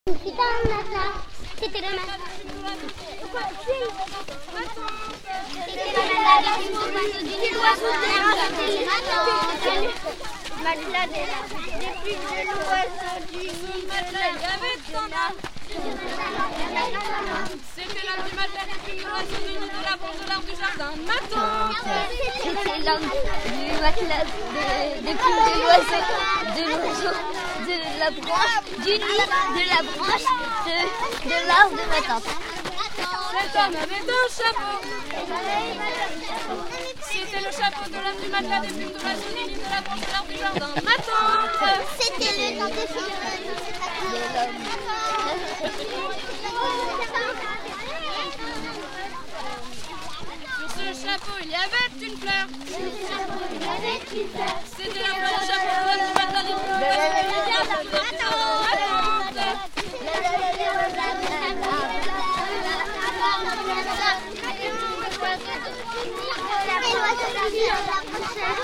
C'était le matin. C'était l'oiseau matelas des plus belles oiseaux du matelas. C'était l'homme du matelas des plumes de l'oiseau du nid de la branche de l'arbre du jardin. Matin. C'était l'homme du matelas des plumes de l'oiseau, de la branche, du nid, de la branche, de l'arbre de ma tante. Cet homme avait deux chapeaux. C'était le chapeau de l'homme du matelas des plumes de l'oiseau du nid de la branche de l'arbre du jardin. Matin. C'était le temps de Sur ce chapeau, il y avait une fleur. C'était la fleur du chapeau de l'homme du matelas des plumes de l'oiseau du nid de la branche de l'arbre du jardin. Matin.